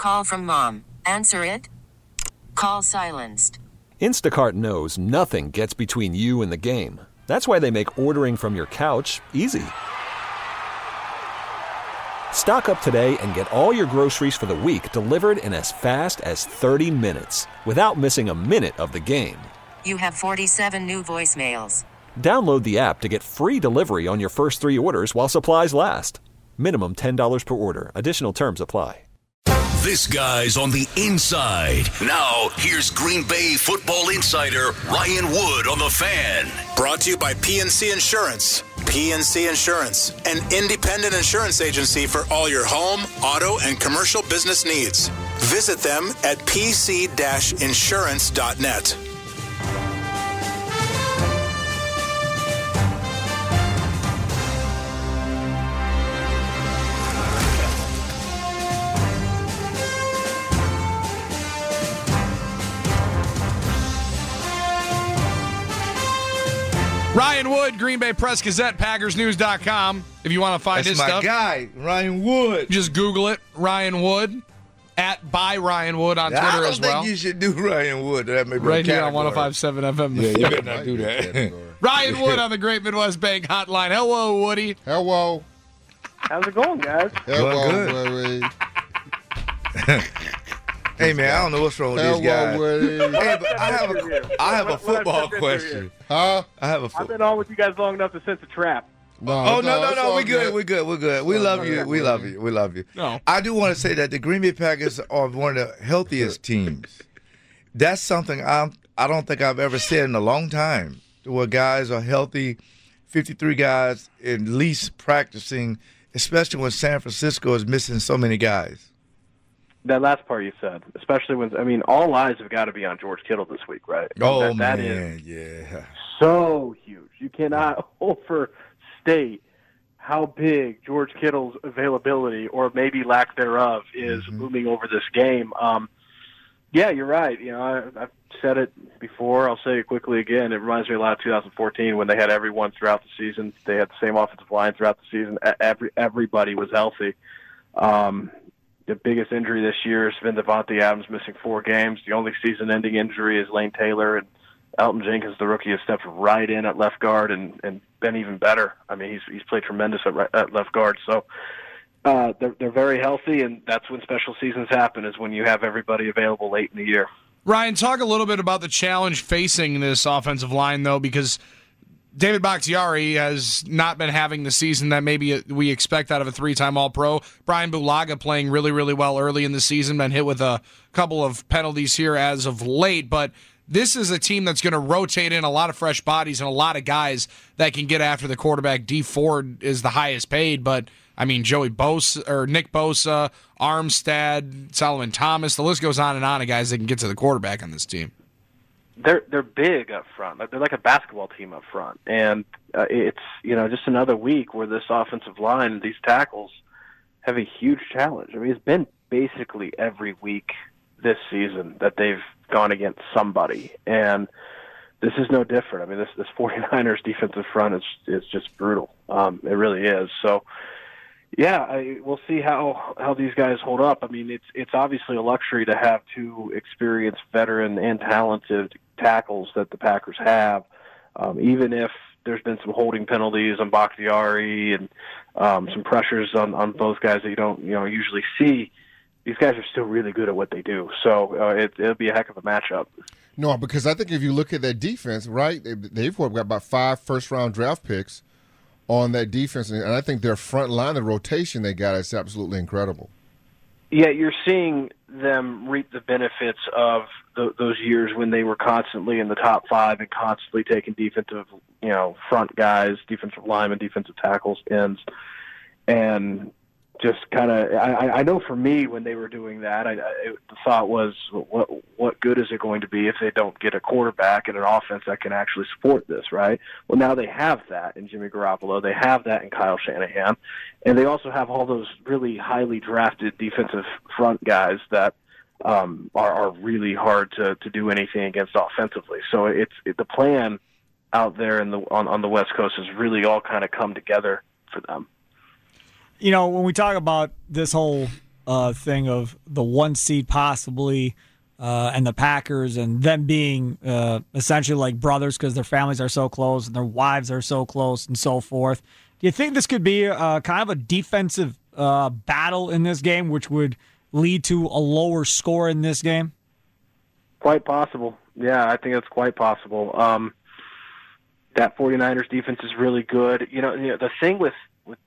Call from mom. Answer it. Call silenced. Instacart knows nothing gets between you and the game. That's why they make ordering from your couch easy. Stock up today and get all your groceries for the week delivered in as fast as 30 minutes without missing a minute of the game. You have 47 new voicemails. Download the app to get free delivery on your first 3 orders while supplies last. Minimum $10 per order. Additional terms apply. This guy's on the inside. Now, here's Green Bay football insider Ryan Wood on The Fan. Brought to you by PNC Insurance. PNC Insurance, an independent insurance agency for all your home, auto, and commercial business needs. Visit them at pc-insurance.net. Ryan Wood, Green Bay Press Gazette, PackersNews.com. If you want to find his stuff. That's my guy, Ryan Wood. Just Google it, Ryan Wood, @by Ryan Wood on Twitter as well. I don't think you should do Ryan Wood. That may be right here on 105.7 FM. Yeah, you better not do that. Ryan Wood on the Great Midwest Bank Hotline. Hello, Woody. Hello. How's it going, guys? Hello, good. Hey, man, I don't know what's wrong with these guys. Hey, but I have a football question. Huh? I've been on with you guys long enough to sense a trap. No, we're good. We're good. We love you. We love you. No. I do want to say that the Green Bay Packers are one of the healthiest teams. That's something I don't think I've ever said in a long time, where guys are healthy, 53 guys at least practicing, especially when San Francisco is missing so many guys. That last part you said, especially when, all eyes have got to be on George Kittle this week, right? That is so huge. You cannot overstate how big George Kittle's availability, or maybe lack thereof, is looming over this game. Yeah, you're right. I've said it before. I'll say it quickly again. It reminds me a lot of 2014 when they had everyone throughout the season. They had the same offensive line throughout the season. Everybody was healthy. The biggest injury this year has been Devontae Adams missing 4 games. The only season-ending injury is Lane Taylor, and Elton Jenkins, the rookie, has stepped right in at left guard and been even better. He's played tremendous at left guard. So they're very healthy, and that's when special seasons happen, is when you have everybody available late in the year. Ryan, talk a little bit about the challenge facing this offensive line, though, because David Bakhtiari has not been having the season that maybe we expect out of a 3-time All-Pro. Brian Bulaga playing really, really well early in the season, been hit with a couple of penalties here as of late, but this is a team that's going to rotate in a lot of fresh bodies and a lot of guys that can get after the quarterback. Dee Ford is the highest paid, but Joey Bosa or Nick Bosa, Armstead, Solomon Thomas, the list goes on of guys that can get to the quarterback on this team. They're big up front. They're like a basketball team up front, and it's just another week where this offensive line, these tackles, have a huge challenge. It's been basically every week this season that they've gone against somebody, and this is no different. This 49ers defensive front is just brutal. It really is. So, yeah, we'll see how these guys hold up. It's obviously a luxury to have 2 experienced, veteran, and talented tackles that the Packers have, even if there's been some holding penalties on Bakhtiari and some pressures on both guys that you don't usually see. These guys are still really good at what they do, so it'll be a heck of a matchup. No, because I think if you look at that defense, right, they've got about 5 first-round draft picks on that defense, and I think their front line, the rotation they got, is absolutely incredible. Yeah, you're seeing them reap the benefits of those years when they were constantly in the top 5 and constantly taking defensive, front guys, defensive linemen, defensive tackles, ends, and just kind of. I know for me when they were doing that, the thought was, what good is it going to be if they don't get a quarterback and an offense that can actually support this, right? Well, now they have that in Jimmy Garoppolo. They have that in Kyle Shanahan. And they also have all those really highly drafted defensive front guys that are really hard to do anything against offensively. So the plan out there on the West Coast has really all kind of come together for them. When we talk about this whole thing of the 1 seed possibly and the Packers and them being essentially like brothers because their families are so close and their wives are so close and so forth. Do you think this could be kind of a defensive battle in this game, which would lead to a lower score in this game? Quite possible. Yeah, I think that's quite possible. That 49ers defense is really good. You know the thing with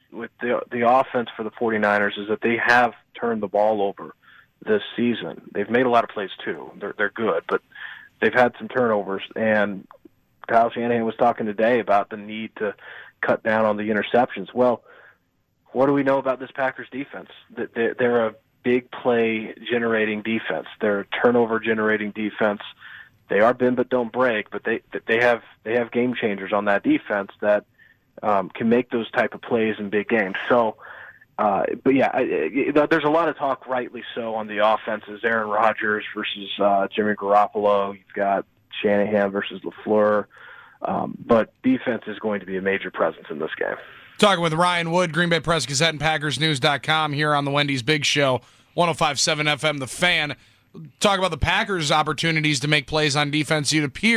the offense for the 49ers is that they have turned the ball over this season. They've made a lot of plays too. They're good, but they've had some turnovers. And Kyle Shanahan was talking today about the need to cut down on the interceptions. Well, what do we know about this Packers defense? They're a big play generating defense. They're a turnover generating defense. They are bend but don't break, but they have game changers on that defense that can make those type of plays in big games. So, but yeah, there's a lot of talk, rightly so, on the offenses. Aaron Rodgers versus Jimmy Garoppolo. You've got Shanahan versus LaFleur. But defense is going to be a major presence in this game. Talking with Ryan Wood, Green Bay Press Gazette and PackersNews.com here on the Wendy's Big Show, 105.7 FM, The Fan. Talk about the Packers' opportunities to make plays on defense.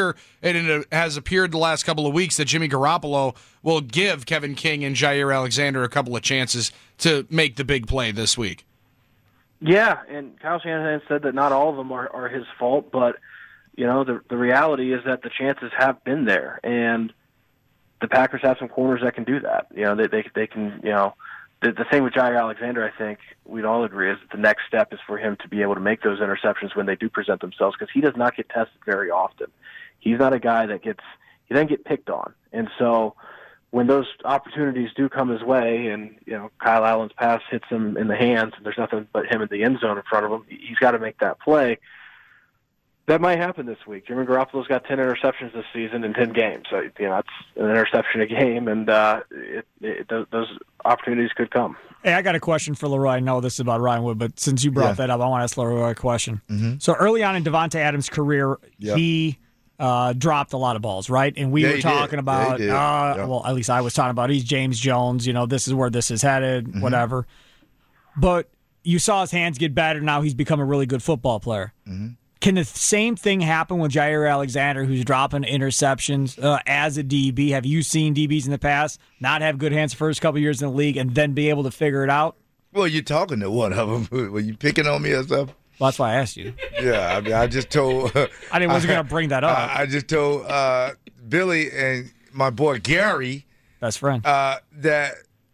It has appeared the last couple of weeks that Jimmy Garoppolo will give Kevin King and Jair Alexander a couple of chances to make the big play this week. Yeah, and Kyle Shanahan said that not all of them are his fault, but the reality is that the chances have been there, and the Packers have some corners that can do that. They can. The thing with Jair Alexander, I think we'd all agree, is that the next step is for him to be able to make those interceptions when they do present themselves, because he does not get tested very often. He's not a guy that he doesn't get picked on, and so when those opportunities do come his way, and Kyle Allen's pass hits him in the hands, and there's nothing but him in the end zone in front of him, he's got to make that play. That might happen this week. Jimmy Garoppolo's got 10 interceptions this season in 10 games. So, that's an interception a game, and those opportunities could come. Hey, I got a question for Leroy. I know this is about Ryan Wood, but since you brought that up, I want to ask Leroy a question. Mm-hmm. So early on in Devontae Adams' career, he dropped a lot of balls, right? And we were talking about, well, at least I was talking about, he's James Jones. This is where this is headed, whatever. But you saw his hands get better. Now he's become a really good football player. Mm-hmm. Can the same thing happen with Jair Alexander, who's dropping interceptions as a DB? Have you seen DBs in the past not have good hands the first couple of years in the league and then be able to figure it out? Well, you're talking to one of them. Were you picking on me or something? Well, that's why I asked you. Yeah, I just told. I wasn't going to bring that up. I just told Billy and my boy Gary, best friend, that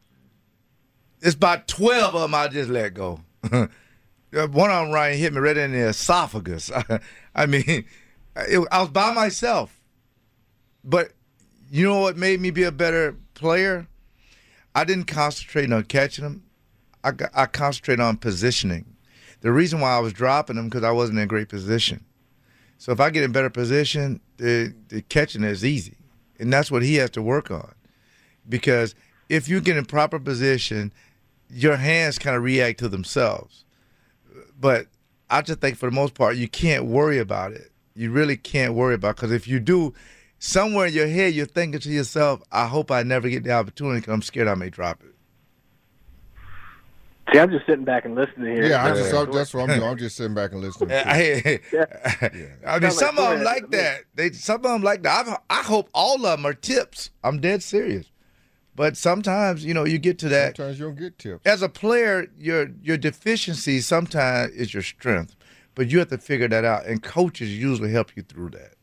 it's about 12 of them I just let go. One of them, Ryan, hit me right in the esophagus. I was by myself. But you know what made me be a better player? I didn't concentrate on catching them. I concentrated on positioning. The reason why I was dropping them because I wasn't in great position. So if I get in better position, the catching is easy. And that's what he has to work on. Because if you get in proper position, your hands kind of react to themselves. But I just think for the most part, you can't worry about it. You really can't worry about it. Because if you do, somewhere in your head, you're thinking to yourself, I hope I never get the opportunity because I'm scared I may drop it. See, I'm just sitting back and listening here. Yeah, that's what I'm doing. I'm just sitting back and listening. I mean, some of them like that. Some of them like that. I hope all of them are tips. I'm dead serious. But sometimes, you get to that. Sometimes you don't get tips. As a player, your deficiency sometimes is your strength. But you have to figure that out, and coaches usually help you through that.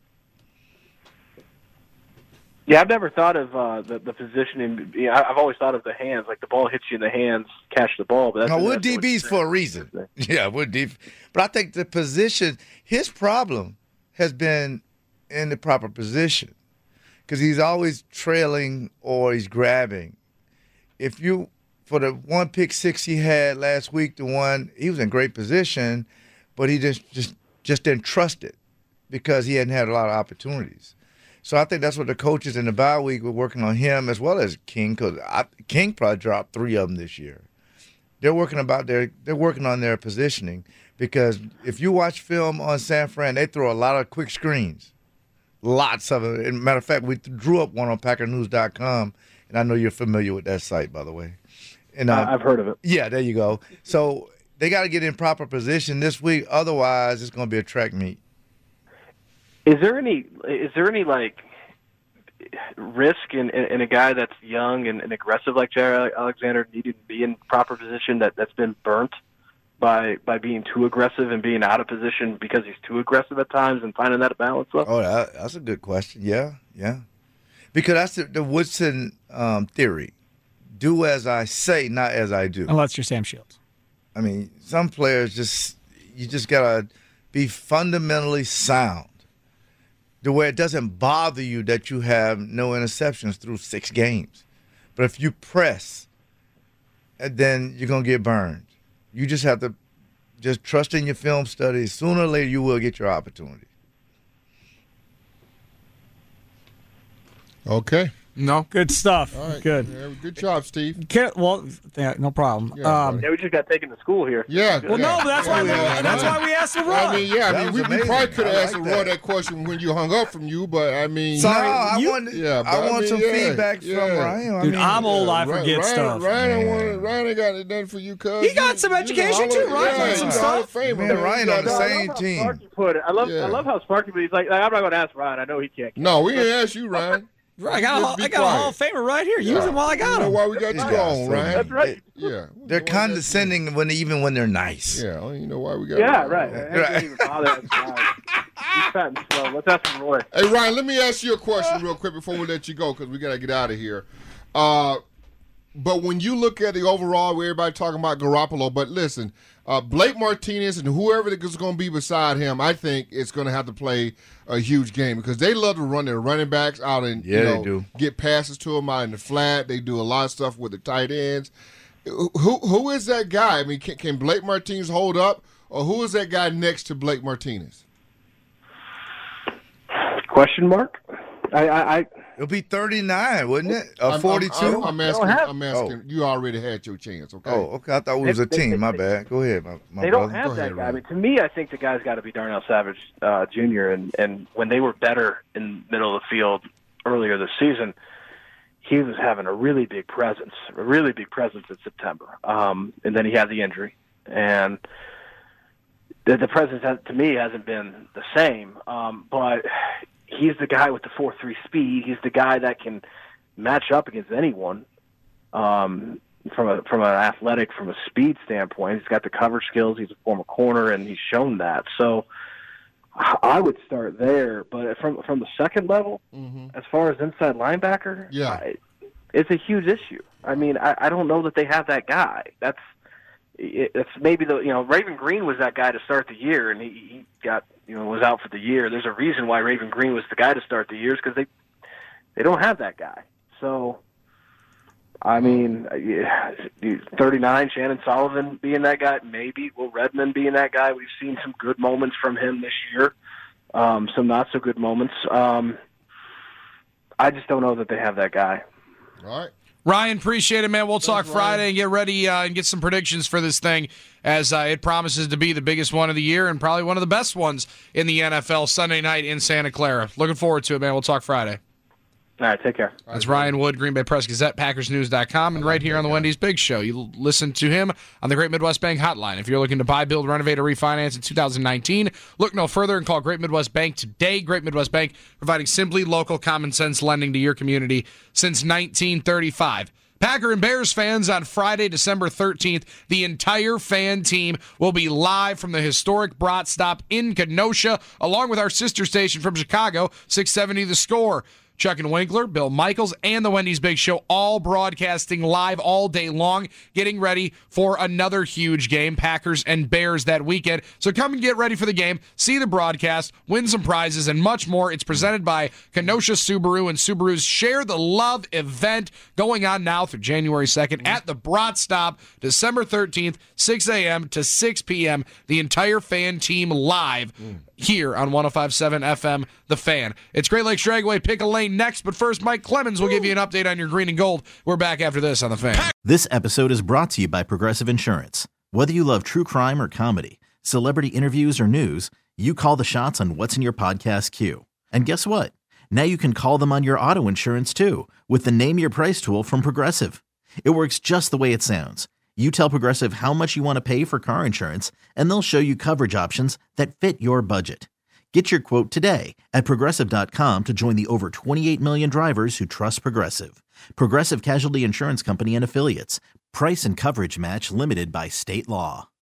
Yeah, I've never thought of the positioning. I've always thought of the hands, like the ball hits you in the hands, catch the ball. But we're DBs for a reason. Yeah, we're DB. But I think the position, his problem has been in the proper position. Because he's always trailing or he's grabbing. For the one pick six he had last week, he was in great position, but he just didn't trust it because he hadn't had a lot of opportunities. So I think that's what the coaches in the bye week were working on him as well as King, because King probably dropped 3 of them this year. They're working on their positioning because if you watch film on San Fran, they throw a lot of quick screens. Lots of it. As a matter of fact, we drew up one on PackerNews.com, and I know you're familiar with that site, by the way. And I've heard of it. Yeah, there you go. So they got to get in proper position this week. Otherwise, it's going to be a track meet. Is there any like risk in a guy that's young and aggressive like Jair Alexander needing to be in proper position that's been burnt by being too aggressive and being out of position because he's too aggressive at times and finding that balance up? Oh, that's a good question. Yeah. Because that's the Woodson theory. Do as I say, not as I do. Unless you're Sam Shields. I mean, some players you just got to be fundamentally sound. The way it doesn't bother you that you have no interceptions through 6 games. But if you press, then you're going to get burned. You just have to just trust in your film studies. Sooner or later, you will get your opportunity. Okay. No. Good stuff. All right. Good. Yeah, good job, Steve. Well, no problem. Yeah, we just got taken to school here. Yeah. Well, no, but that's why we asked the Roy. I mean, we probably could have asked Roy that question when you hung up from you, but I mean, I want some feedback from Ryan. Dude, I'm old. I forget stuff. Ryan ain't got it done for you, cuz. He got some education too. Ryan got some stuff. Man, Ryan on the same team. Sparky put it. I love how Sparky. But he's like, I'm not going to ask Ryan. I know he can't. No, we didn't ask you, Ryan. I got a Hall of Famer right here. Use him while I got him. You know why we got you on, Ryan? That's right. Yeah. They're condescending even when they're nice. Yeah, you know why we got right. I don't even bother He's fat and slow. Let's ask him, Roy. Hey, Ryan, let me ask you a question real quick before we let you go because we got to get out of here. But when you look at the overall, everybody talking about Garoppolo, but listen, Blake Martinez and whoever is going to be beside him, I think it's going to have to play a huge game because they love to run their running backs out and they do. Get passes to them out in the flat. They do a lot of stuff with the tight ends. Who is that guy? I mean, can Blake Martinez hold up, or who is that guy next to Blake Martinez? Question mark? It'll be 39, wouldn't it? 42? I'm asking. You already had your chance, okay? Oh, okay. I thought it was a team. My bad. Go ahead, my They brother. don't have that guy. I mean, to me, I think the guy's got to be Darnell Savage Jr. And when they were better in the middle of the field earlier this season, he was having a really big presence in September. And then he had the injury. And the presence, to me, hasn't been the same. But he's the guy with the 4.3 speed. He's the guy that can match up against anyone from an athletic, from a speed standpoint. He's got the coverage skills. He's a former corner, and he's shown that. So I would start there. But from the second level, as far as inside linebacker, it's a huge issue. I mean, I don't know that they have that guy. It's maybe Raven Green was that guy to start the year, and he got was out for the year. There's a reason why Raven Green was the guy to start the year, because they don't have that guy. So, I mean, 39, Shannon Sullivan being that guy, maybe Will Redmond being that guy. We've seen some good moments from him this year, some not so good moments. I just don't know that they have that guy. All right. Ryan, appreciate it, man. We'll talk Friday and get ready and get some predictions for this thing as it promises to be the biggest one of the year and probably one of the best ones in the NFL Sunday night in Santa Clara. Looking forward to it, man. We'll talk Friday. All right, take care. That's Ryan Wood, Green Bay Press Gazette, PackersNews.com, and right here on the Wendy's Big Show. You listen to him on the Great Midwest Bank Hotline. If you're looking to buy, build, renovate, or refinance in 2019, look no further and call Great Midwest Bank today. Great Midwest Bank, providing simply local common sense lending to your community since 1935. Packer and Bears fans, on Friday, December 13th, the entire fan team will be live from the historic Brat Stop in Kenosha, along with our sister station from Chicago, 670 The Score. Chuck and Winkler, Bill Michaels, and the Wendy's Big Show all broadcasting live all day long, getting ready for another huge game, Packers and Bears that weekend. So come and get ready for the game, see the broadcast, win some prizes, and much more. It's presented by Kenosha Subaru and Subaru's Share the Love event going on now through January 2nd at the Brat Stop, December 13th, 6 a.m. to 6 p.m. The entire fan team live here on 105.7 FM, The Fan. It's Great Lakes Dragway Pick a Lane next, but first, Mike Clemens will give you an update on your green and gold. We're back after this on The Fan. This episode is brought to you by Progressive Insurance. Whether you love true crime or comedy, celebrity interviews or news, you call the shots on what's in your podcast queue. And guess what? Now you can call them on your auto insurance too with the Name Your Price tool from Progressive. It works just the way it sounds. You tell Progressive how much you want to pay for car insurance, and they'll show you coverage options that fit your budget. Get your quote today at Progressive.com to join the over 28 million drivers who trust Progressive. Progressive Casualty Insurance Company and Affiliates. Price and coverage match limited by state law.